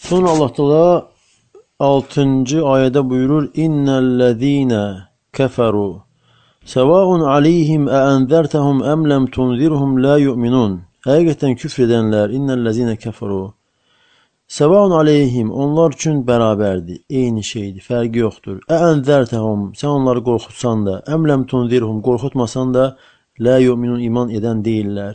Sonra Allah Teala 6. ayədə buyurur: İnnellezîne keferu sevâun aleyhim enzertehum em lem tunzirhum la yu'minun. Həqiqətən küfr edənlər, innellezîne keferu sevâun aleyhim, onlar üçün bərabərdir, eyni şeydir, fərqi yoxdur. Enzertehum, sən onları qorxutsan da, em lem tunzirhum, qorxutmasan da la yu'minun, iman edən deyirlər.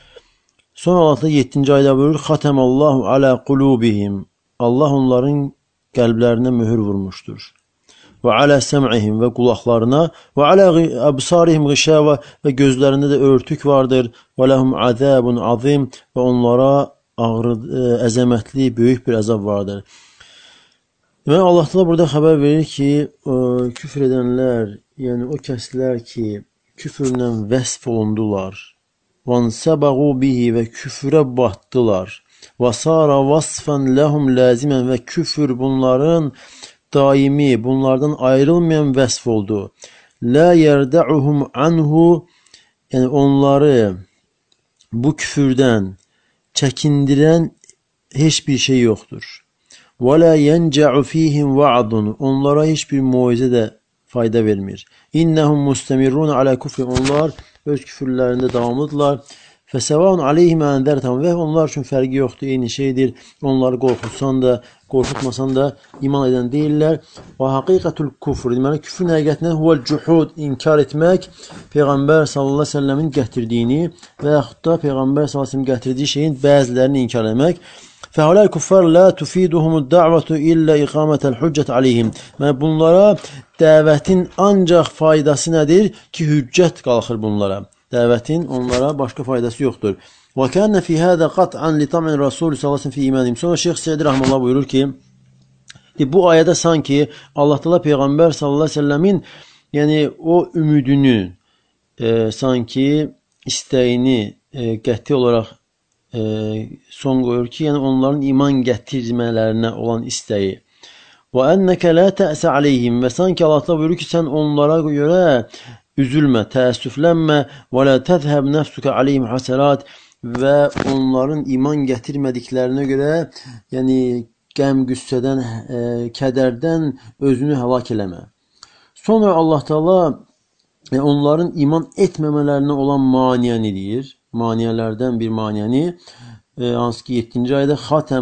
Sonra Allah 7. ayədə buyurur: Xatemallahu ala qulubihim, Allah onların qəlblərinə möhür vurmuşdur. Və alə səm'ihim, və qulaqlarına, və alə əbsarihim qişəvə, və gözlərində də örtük vardır. Və ləhum azəbun azim, və onlara əzəmətli, böyük bir əzab vardır. Demək, Allah da burada xəbər verir ki, küfr edənlər, yəni o kəslər ki, küfrlə vəsf olundular, vansəbəğu bihi, və küfrə batdılar, və sara vasfən ləhum ləzimən, və küfr bunların daimi, bunlardan ayrılmayan vəsf oldu. Lə yərdəuhum anhu, yəni onları bu küfürdən çəkindirən heç bir şey yoxdur. Və lə yəncə'u fihim va'dun, onlara heç bir muizə də fayda vermir. İnnəhum müstəmirrun alə küfri, onlar öz küfürlərində davamlıdırlar. Fəsəvaun aleyhim ənzərtəhum, və onlar üçün fərqi yoxdur, eyni şeydir. Onları qorxutsan da, qorxutmasan da iman edən deyirlər. Və haqiqətul küfr, deməli küfrün həqiqətindən huvəl cuhud, inkar etmək, Peyğəmbər sallallahu əleyhi və səlləmin gətirdiyini və yaxud da Peyğəmbər sallallahu əleyhi və səlləm gətirdiyi şeyin bəzilərini inkar etmək. Fəhulal kuffar la tufiduhumud da'vatu illa iqamətəl hüccət aleyhim. Yəni bunlara dəvətin ancaq faydası nədir ki, hüccət qalxır bunlara. Dəvətin onlara başqa faydası yoxdur. Və kənə fi hədə qat'an li tam'in Rasul sallallahu əleyhi və səlləm fi imanihim. Sonra Şeyx Səid rəhməhullah buyurur ki, bu ayədə sanki Allah Teala Peyğəmbər sallallahu əleyhi və səlləmin yəni o ümidini, sanki istəyini qəti olaraq son qoyur ki, yəni onların iman gətirmələrinə olan istəyi. Və ennəkə la tə'sə aleyhim, və sanki Allah Teala buyurur ki, sən onlara görə üzülmə, təəssüflənmə, və la təzhəb nəfsükə aleyhim həsəlat, və onların iman gətirmədiklərinə görə, yəni qəm, qüssədən, kədərdən özünü həlak eləmə. Sonra Allah Teala onların iman etməmələrinə olan maniyəni deyir. Maniyələrdən bir maniyəni, hansı ki 7-ci ayədə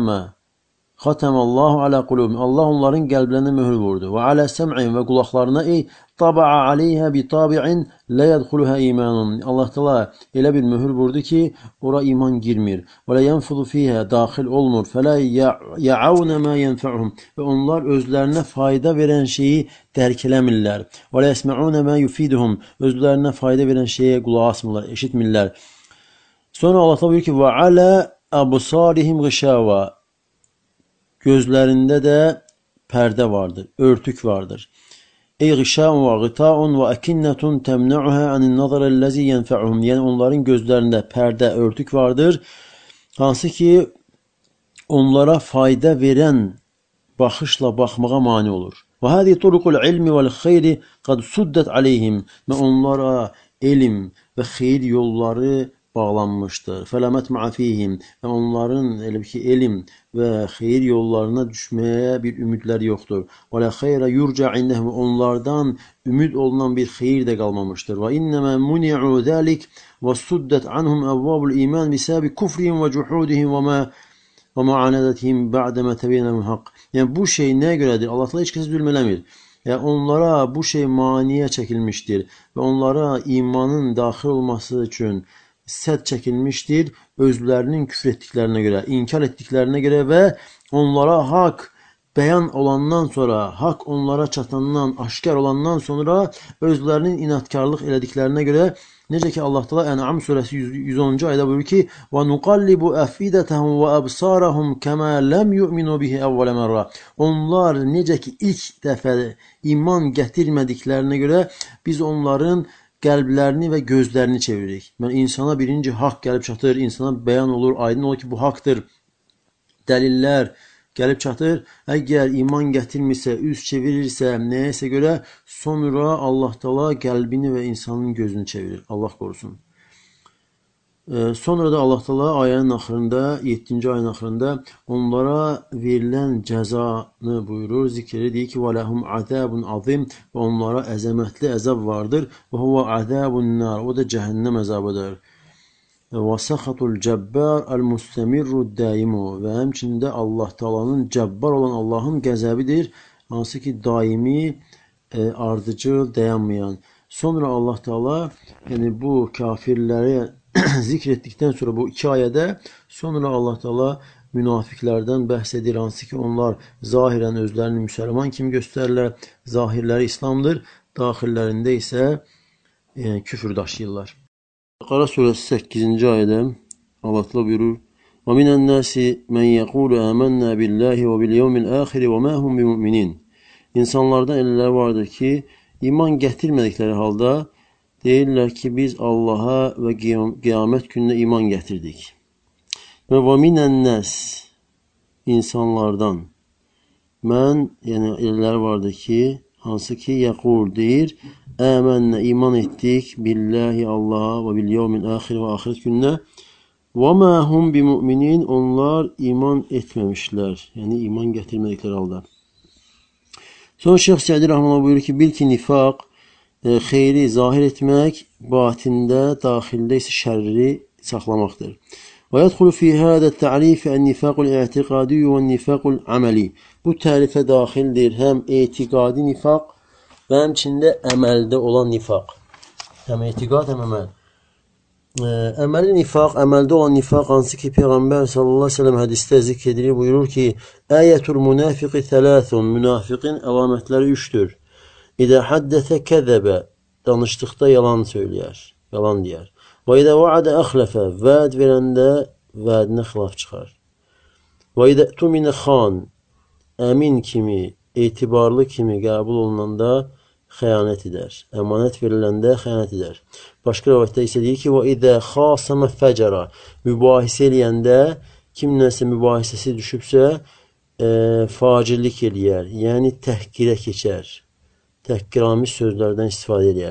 Xatəməllahu alə qulubihim, Allah onların qəlblərinə möhür vurdu. Və alə səm'ihim, və qulaqlarına taba'a aleyhə bi tabi'in lə yədxuluhə imanun. Allah Teala elə bir möhür vurdu ki, ora iman girmir. Və lə yənfudu fiyhə, daxil olmur. Fələ yə'avnə mə yənfə'uhum, və onlar özlərinə fayda verən şeyi dərk eləmirlər. Və lə yəsmə'unə mə yufiduhum, özlərinə fayda verən şeyə qulaq asmırlar, eşitmirlər. Sonra Allah Teala buyurur ki, və alə əbsarihim qişəvə, gözlərində də pərdə vardır, örtük vardır. Ey qişəun və qitaun və əkinnətun təmnəuhə ənin-nəzərəlləzi yənfəuhum, yəni onların gözlərində pərdə, örtük vardır, hansı ki onlara fayda verən baxışla baxmağa mane olur. Və hədi turuqul ilmi vəl-xeyri qad suddət aleyhim, və onlara elm və xeyir yolları bağlanmışdır. Fələmət ma'fihim, və onların elə ki elm və xeyir yollarına düşməyə bir ümidlər yoxdur. Və la xeyrə yurca indəhum, onlardan ümid olunan bir xeyir də qalmamışdır. Və innəmə muni'u zəlik və suddət anhum əvvabul iman bisəbi kufrihim və cuhudihim və ma'anədətihim ba'dəmə təbiyyənəmin haqq. Yəni bu şey nəyə görədir? Allah heç kəsi zülm eləmir. Yəni onlara bu şey maniyə çəkilmişdir və onlara imanın daxil olması üçün sədd çəkilmişdir özlərinin küfr etdiklərinə görə, inkar etdiklərinə görə və onlara haqq bəyan olandan sonra, haqq onlara çatandan, aşkar olandan sonra özlərinin inatkarlıq elədiklərinə görə, necə ki Allah Teala Ən'am surəsi 110-cu ayədə buyurur ki: "Və nuqallibu əfidətəhum və əbsarəhum kəmə ləm yu'minu bihi əvvələ mərrə." Onlar necə ki ilk dəfə iman gətirmədiklərinə görə biz onların qəlblərini və gözlərini çeviririk. Yəni, insana birinci haqq gəlib çatır, insana bəyan olur, aydın olur ki, bu haqdır. Dəlillər gəlib çatır. Əgər iman gətirmirsə, üz çevirirsə, nəyəsə görə, sonra Allah Teala qəlbini və insanın gözünü çevirir. Allah qorusun. Sonra da Allah Teala ayənin axırında, 7-ci ayın axırında onlara verilən cəzanı buyurur, zikr edir. Deyir ki, وَلَهُمْ عَذَابٌ عَظِيمٌ və onlara əzəmətli əzab vardır. وَهُوَ عَذَابُ النَّارِ O da cəhənnəm əzabıdır. وَسَخَطُ الْجَبَّارِ الْمُسْتَمِرُّ الدَّائِمُ Və həmçində Allah Teala'nın cəbbar olan Allahın qəzəbidir, hansı ki daimi, ardıcıl, dayanmayan. Sonra Allah Teala yəni bu kafirləri zikr etdikdən sonra bu 2 ayədə sonra Allah Teala münafiqlərdən bəhs edir, hansı ki onlar zahirən özlərini müsəlman kimi göstərirlər, zahirləri İslamdır, daxillərində isə küfür daşıyırlar. Bəqara surəsi 8-ci ayədə Allah Teala buyurur: "Və minən-nasi men yəqulu amannə billahi və bil-yevmil-axir və ma hum bimu'minin." İnsanlardan elələr vardır ki, iman gətirmədikləri halda deyirlər ki, biz Allaha və qiyamət gününə iman gətirdik. Və minən-nas insanlardan mən, yəni elələr vardır ki, hansı ki yəqul deyir, əmənnə iman etdik billahi Allaha və bil-yevmil-axir və axirət gününə və ma hum bimu'minin onlar iman etməmişlər, yəni iman gətirmədikləri halda. Sonra Şeyx Sədi Rəhməllah buyurur ki, bil ki nifaq xeyri zahir etmək, batində, daxildə isə şərri saxlamaqdır. Və yədxulu fi hədə tə'rifi ən-nifaqul i'tiqadi və nifaqul amali. Bu tərifə daxildir həm etiqadi nifaq və həmçində əməldə olan nifaq. Həm etiqad, həm əməl. Əməli nifaq, əməldə olan nifaq hansı ki Peyğəmbər sallallahu əleyhi və səlləm hədisdə zikr edilir, buyurur ki, "Əyətul munafiqi thalathun." Münafiqin əlamətləri 3-dür. İdə haddəsə kəzəbə, danışdıqda yalan söyləyər, yalan deyər. Və idə va'adə əxləfə, vəd verəndə vədinə xilaf çıxar. Və idə tuminə xan, əmin kimi, etibarlı kimi qəbul olunanda xəyanət edər. Əmanət veriləndə xəyanət edər. Başqa rivayətdə isə deyir ki, və idə xasamə fəcərə, mübahisə eləyəndə, kimləsə mübahisəsi düşübsə, facirlik eləyər, yəni təhqirə keçər. Təhqiramiz sözlərdən istifadə edər.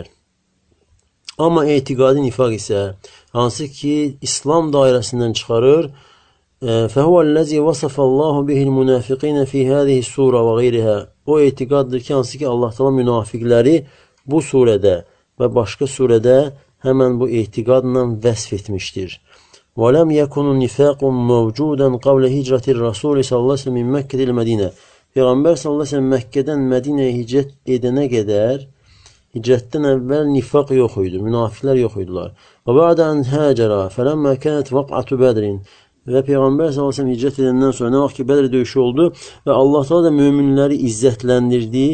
Amma etiqadi nifaq isə, hansı ki İslam dairəsindən çıxarır, فَهُوَ الَّذِي وَصَفَ اللّٰهُ بِهِ الْمُنَافِقِينَ فِي هَذِهِ السُّورَةِ وَغَيْرِهَا O etiqaddır ki, hansı ki Allah Teala münafiqləri bu surədə və başqa surədə həmən bu etiqadla vəsf etmişdir. وَلَمْ يَكُنُ النِّفَاقُ مَوْجُودًا قَبْلَ هِجْرَةِ الرَّسُولِ sallallahu aleyhi ve sellem min Məkkədə il-Mədinə Peyğəmbər sallallahu aleyhi ve sellem Məkkədən Mədinəyə hicrət edənə qədər hicrətdən əvvəl nifaq yox idi, münafiqlər yox idilər. Və bə'də ən həcərə fələmmə kənət vaq'atu Bədrin Və Peyğəmbər s.ə.v hicrət edəndən sonra nə vaxt ki Bədr döyüşü oldu və Allah da möminləri izzətləndirdi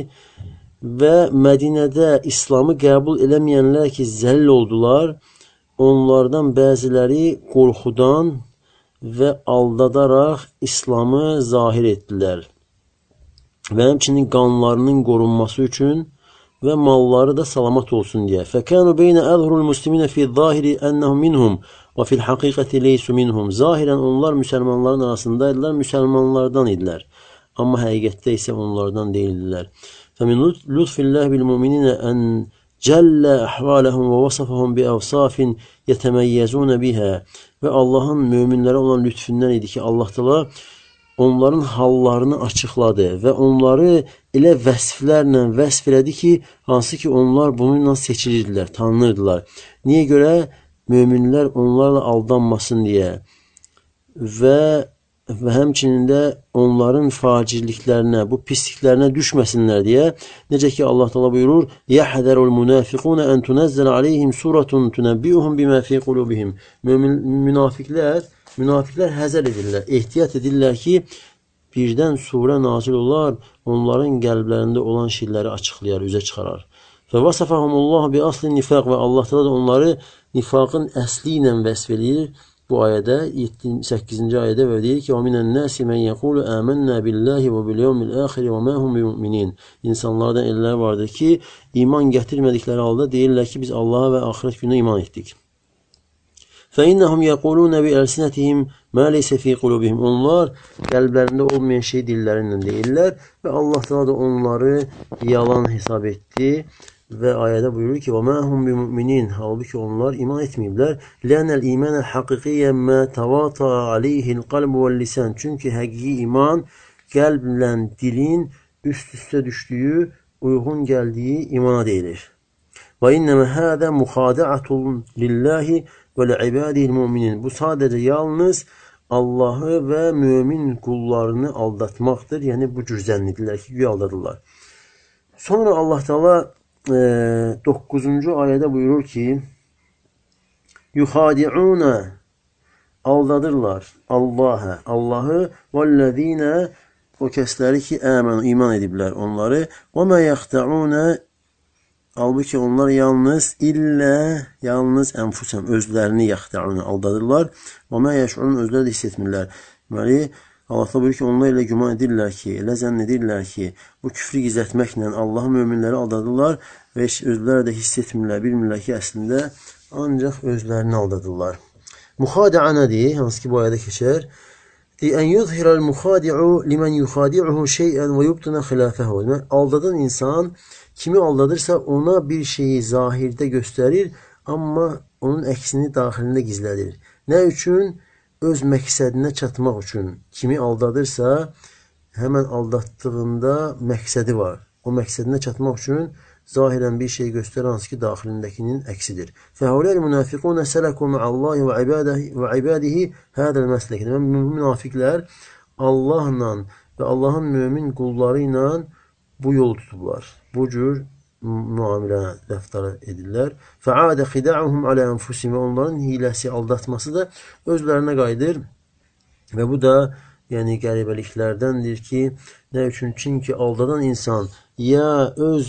və Mədinədə İslamı qəbul eləməyənlər ki zəll oldular, onlardan bəziləri qorxudan və aldadaraq İslamı zahir etdilər. Və həmçinin qanlarının qorunması üçün və malları da salamat olsun deyə. Fəkənu beynə əzhurul musliminə fi zahiri ennəhum minhum və fil haqiqəti leysu minhum. Zahirən onlar müsəlmanların arasındaydılar, müsəlmanlardan idilər. Amma həqiqətdə isə onlardan deyildilər. Fəmin lütfilləh bil mu'mininə ən cəllə əhvaləhum və vasafəhum bi əvsafin yətəməyyəzunə bihə. Və Allahın möminlərə olan lütfündən idi ki, Allah təala onların hallarını açıqladı və onları elə vəsflərlə vəsf elədi ki, hansı ki onlar bununla seçilirdilər, tanınırdılar. Niyə görə? Möminlər onlarla aldanmasın deyə və həmçinin də onların facirliklərinə, bu pisliklərinə düşməsinlər deyə. Necə ki Allah Teala buyurur: "Yahzarul munafiqun an tunzal alayhim suratun tunabbi'uhum bima fi qulubihim." Münafiqlər həzər edirlər, ehtiyat edirlər ki, birdən surə nazil olar, onların qəlblərində olan şeyləri açıqlayar, üzə çıxarar. Və vasafahumullah bi asli nifaq və Allah Teala da onları nifaqın əsli ilə vəsf edir. Bu ayədə 8-ci ayədə və deyir ki: "Və minən-nasi men yəqulu amannə billahi və bil-yevmil-axir və ma hum bimu'minin." İnsanlardan elələr vardır ki, iman gətirmədikləri halda deyirlər ki, biz Allaha və axirət gününə iman etdik. فَإِنَّهُمْ يَقُولُونَ بِأَلْسِنَتِهِمْ مَا لَيْسَ فِي قُلُوبِهِمْ Onlar qəlblərində olmayan şey dillərindən deyirlər və Allah Teala da onları yalan hesab etdi Və ayədə buyurur ki: "Və mə hum bimü'minin." Halbuki onlar iman etməyiblər. "Lənəl imanə haqiqiyyən mə tavata aleyhil qalb və lisan." Çünki həqiqi iman qəlblə dilin üst-üstə düşdüyü, uyğun gəldiyi imana deyilir. "Və innəmə hədə muxadi'atun lillahi və li'ibadihil mu'minin." Bu sadəcə yalnız Allahı və mömin qullarını aldatmaqdır. Yəni bu cür zənn edirlər ki, güya aldadırlar. Sonra Allah Teala 9-cu ayədə buyurur ki: "Yuxadi'una." Aldadırlar Allahı vəllezina, o kəsləri ki, əmənu, iman ediblər onları. "Və mə yaxta'una." Halbuki onlar yalnız ənfusəm, özlərini yaxta'una aldadırlar. "Və mə yəş'urun." Özləri də hiss etmirlər. Deməli, Allah buyurur ki, onlar elə güman edirlər ki, elə zənn edirlər ki, bu küfrü gizlətməklə Allahı möminləri aldadırlar və özləri də hiss etmirlər, bilmirlər ki, əslində ancaq özlərini aldadırlar. Muxadi'a nədir? Hansı ki, bu ayədə keçər. "Ən yuzhirəl muxadi'u limən yuxadi'uhu şey'ən və yubtuna xilafəhu." Aldadan insan kimi aldadırsa ona bir şeyi zahirdə göstərir, amma onun əksini daxilində gizlədir. Nə üçün? Öz məqsədinə çatmaq üçün. Kimi aldadırsa, həmən aldatdığında məqsədi var. O məqsədinə çatmaq üçün zahirən bir şey göstərir, hansı ki, daxilindəkinin əksidir. "Fəhəuləl münafiqunə sələku ma'allahi və ibadihi hədəl məslək." Münafiqlər Allahla və Allahın mömin qulları ilə bu yolu tutublar. Bu cür müamilə rəftar edirlər. "Fəadə xida'uhum alə ənfusihim." Onların hiləsi, aldatması da özlərinə qayıdır. Və bu da yəni qəribəliklərdəndir ki, nə üçün? Çünki aldadan insan ya öz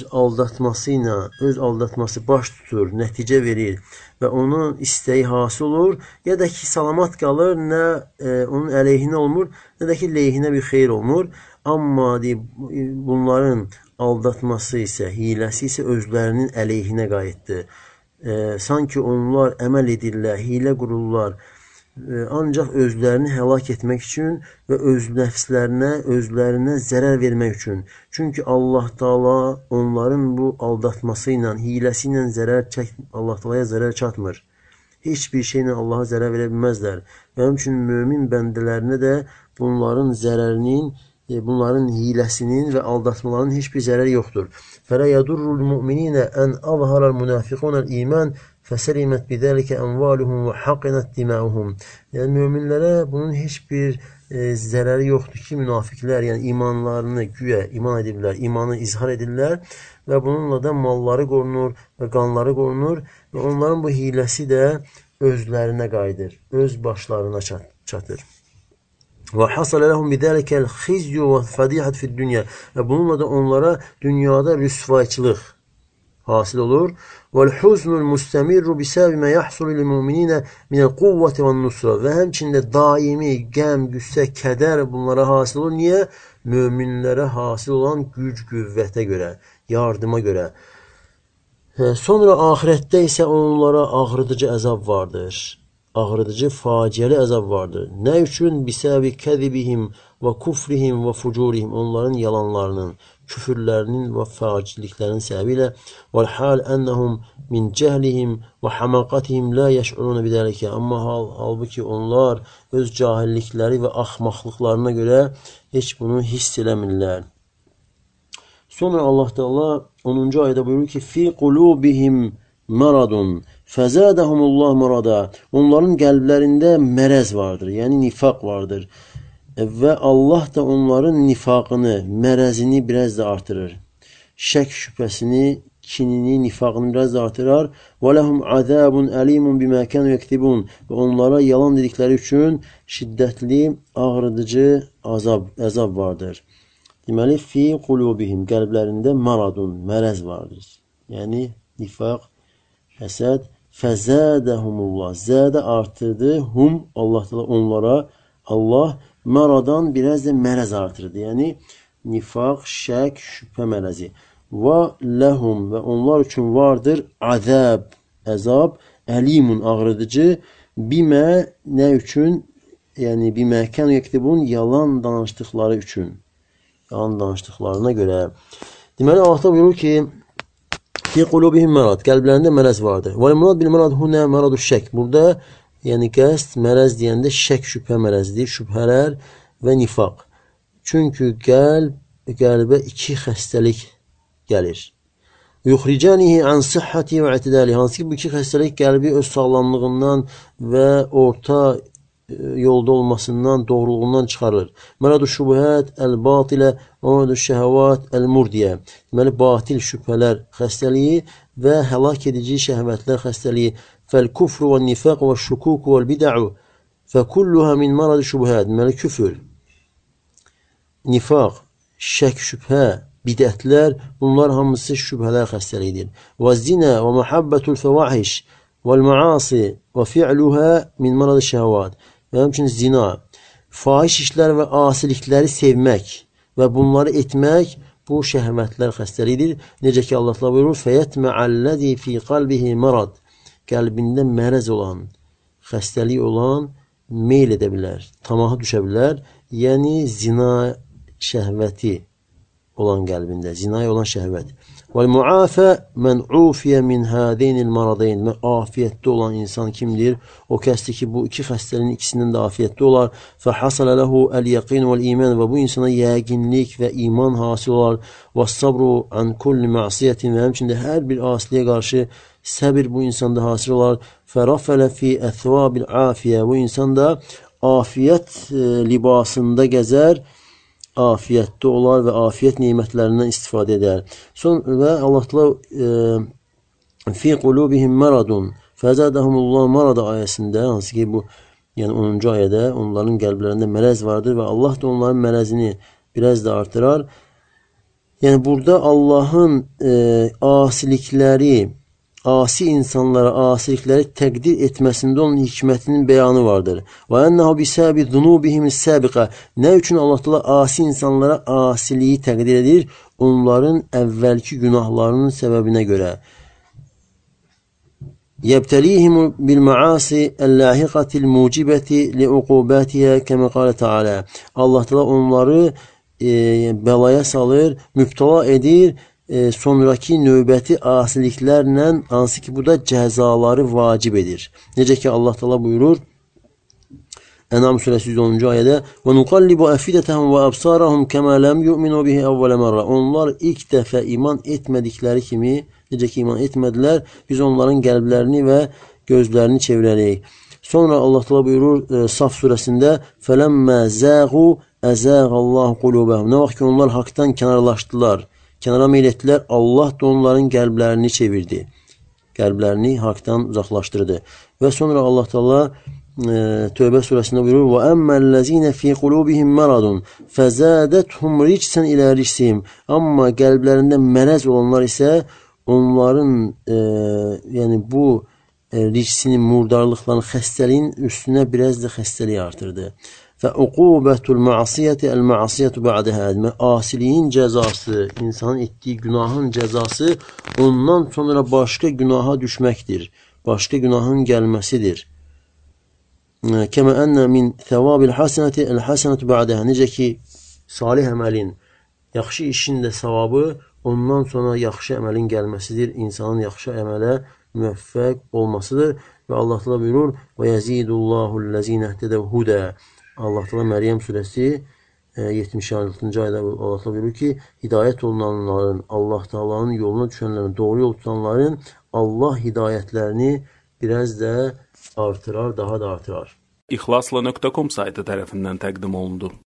aldatması baş tutur, nəticə verir və onun istəyi hasil olur, ya da ki, salamat qalır, nə onun əleyhinə olmur, nə də ki, leyhinə bir xeyir olmur. Amma bunların aldatması isə, hiləsi isə özlərinin əleyhinə qayıtdı. Sanki onlar əməl edirlər, hilə qururlar, ancaq özlərini həlak etmək üçün və öz özlərinə zərər vermək üçün. Çünki Allah Taala onların bu aldatması ilə, hiləsi ilə Allah Taalaya zərər çatmır. Heç bir şeylə Allaha zərər verə bilməzlər. Və həmçinin mömin bəndələrinə də bunların zərərinin, bunların hiləsinin və aldatmalarının heç bir zərəri yoxdur. "Fələ yədurrul mu'minina ən azhara'l munafiquna'l iman fəsəlimet bidəlikə əmvaluhum və haqinət dima'uhum." Yəni möminlərə bunun heç bir zərəri yoxdur ki, münafiqlər, yəni imanlarını güya iman ediblər, imanı izhar edirlər və bununla da malları qorunur və qanları qorunur və onların bu hiləsi də özlərinə qayıdır, öz başlarına çatır. Və hasala lehum bidəlikəl xizyu və fədihət fid-dünya. Və bununla da onlara dünyada rüsvayçılıq hasil olur. Vəl-huznul mustamirru bisəbəbi mə yahsulu lil-mu'minina minəl quvvəti vən-nusra. Və həmçində daimi qəm, qüssə, kədər bunlara hasil olur. Niyə? Möminlərə hasil olan güc, qüvvətə görə, yardıma görə. Sonra axirətdə isə onlara ağrıdıcı əzab vardır. Ağrıdıcı, faciəli əzab vardır. Nə üçün? Bisəbi kəzibihim və kufrihim və fucurihim. Onların yalanlarının, küfürlərinin və facilliklərinin səbəbi ilə vəl-hal ennəhum min cəhlihim və hamaqatihim la yəş'uruna bidəlikə. Amma halbuki onlar öz cahillikləri və axmaqlıqlarına görə heç bunu hiss eləmirlər. Sonra Allah Teala 10-cu ayədə buyurur ki: "Fi qulubihim maradun fəzədəhumullah marada." Onların qəlblərində mərəz vardır, yəni nifaq vardır. Və Allah da onların nifaqını, mərəzini biraz da artırır. Şək şübhəsini, kinini, nifaqını biraz da artırar. Və ləhum azabun alimun bima kanu yaktibun. Və onlara yalan dedikləri üçün şiddətli, ağrıdıcı əzab vardır. Deməli, fi qulubihim, qəlblərində maradun, mərəz vardır. Yəni nifaq, həsəd, fəzədəhumullah, zədə artırdı, hum, Allah onlara, Allah maradan biraz da mərəz artırdı. Yəni nifaq, şək, şübhə mərəzi. Və ləhum, və onlar üçün vardır azab, əzab, əlimun, ağrıdıcı, bimə, nə üçün? Yəni bimə kanu yaktibun, yalan danışdıqları üçün. Yalan danışdıqlarına görə. Deməli, Allah buyurur ki: fi qulubihim marad. Qəlblərində mərəz vardır. Vel murad bil marad huna maradu şək. Burada yəni qəsd mərəz deyəndə şək şübhə mərəzidir, şübhələr və nifaq. Çünki qəlbə iki xəstəlik gəlir. Yuxricanihi an sihhati və i'tidali. Hansı ki bu iki xəstəlik qəlbi öz sağlamlığından və orta yolda olmasından, doğruluğundan çıxarılır. Məradu şübhət əl-batilə və məradu şəhəvat əl-murdiyə. Deməli, batil şübhələr xəstəliyi və həlak edici şəhvətlər xəstəliyi. Fəl-kufru və nifaq və şükuku və bid'u fəkulluha min məradu şübhət. Deməli, küfür, nifaq, şək, şübhə, bidətlər, bunlar hamısı şübhələr xəstəliyidir. Və zina və məhabbətul fəvahiş vəl-məasi və fi'luha min məradu şəhvat. Və həmçinin zina, fahiş işlər və asilikləri sevmək və bunları etmək bu şəhvətlər xəstəliyidir. Necə ki Allah buyurur: "Feyetma'allazi fi qalbihi marad." Qəlbində mərəz olan, xəstəlik olan meyl edə bilər, tamaha düşə bilər. Yəni zina şəhvəti olan qəlbində, zinaya olan şəhvət. Vəl-muafə mən ufiyə min hədəynil maradayn. Afiyətdə olan insan kimdir? O kəsdir ki, bu iki xəstəliyin ikisindən də afiyətdə olar. Fəhasələ ləhu əl-yəqin vəl-iman. Və bu insana yəqinlik və iman hasil olar. Və-sabru an kulli məsiyyətin. Və həmçində hər bir asiliyə qarşı səbir bu insanda hasil olar. Fərafələ fi əthvabil afiyə. Bu insan da afiyət libasında gəzər, afiyətdə olar və afiyət nemətlərindən istifadə edər. Və Allah Teala fi qulubihim maradun fəzədəhumullah marada ayəsində, hansı ki bu yəni 10-cu ayədə onların qəlblərində mərəz vardır və Allah da onların mərəzini biraz da artırar. Yəni burada Allahın asilikləri, asi insanlara asilikləri təqdir etməsində onun hikmətinin bəyanı vardır. Və ennəhu bisəbi zunubihim səbiqə. Nə üçün Allah Teala asi insanlara asiliyi təqdir edir? Onların əvvəlki günahlarının səbəbinə görə. Yəbtəlihim bil məasi əl-lahiqatil mucibəti liuqubatiha kəmə qalə Teala. Allah Teala onları bəlaya salır, mübtəla edir, sonraki növbəti asiliklərlə, hansı ki bu da cəzaları vacib edir. Necə ki Allah Teala buyurur Ənam surəsi 110-cu ayədə: "Və nuqallibu afidətəhum və absarahum kəmə ləm yu'minu bihi əvvələ mərrə." Onlar ilk dəfə iman etmədikləri kimi, necə ki iman etmədilər, biz onların qəlblərini və gözlərini çevirərik. Sonra Allah Teala buyurur Saf surəsində: "Fələmmə zəğu əzəğallahu qulubəhum." Nə vaxt ki onlar haqdan kənarlaşdılar, kənara meyl etdilər, Allah da onların qəlblərini çevirdi. Qəlblərini haqdan uzaqlaşdırdı. Və sonra Allah Teala Tövbə surəsində buyurur: "Və əmməlləzinə fi qulubihim maradun fəzədəthum ricsən ilə ricsihim." Amma qəlblərində mərəz olanlar isə onların yəni bu ricsinin, murdarlıqların, xəstəliyin üstünə biraz da xəstəliyi artırdı. Və uqubətul məsiyyəti əl-məsiyyətu ba'dəhə. Asiliyin cəzası, insanın etdiyi günahın cəzası ondan sonra başqa günaha düşməkdir. Başqa günahın gəlməsidir. Kəmə ənnə min thəvabil hasenəti əl-hasenətu ba'dəhə. Necə ki, salih əməlin, yaxşı işin də savabı ondan sonra yaxşı əməlin gəlməsidir. İnsanın yaxşı əmələ müvəffəq olmasıdır. Və Allah Teala buyurur: "Və yəzidullahul-ləzinə ihtədəv hudə." Allah Teala Məryəm surəsi 76-cı ayədə Allah Teala buyurur ki, hidayət olunanların, Allah Teala'nın yoluna düşənlərin, doğru yol tutanların Allah hidayətlərini biraz da artırar, daha da artırar. İxlasla.com saytı tərəfindən təqdim olundu.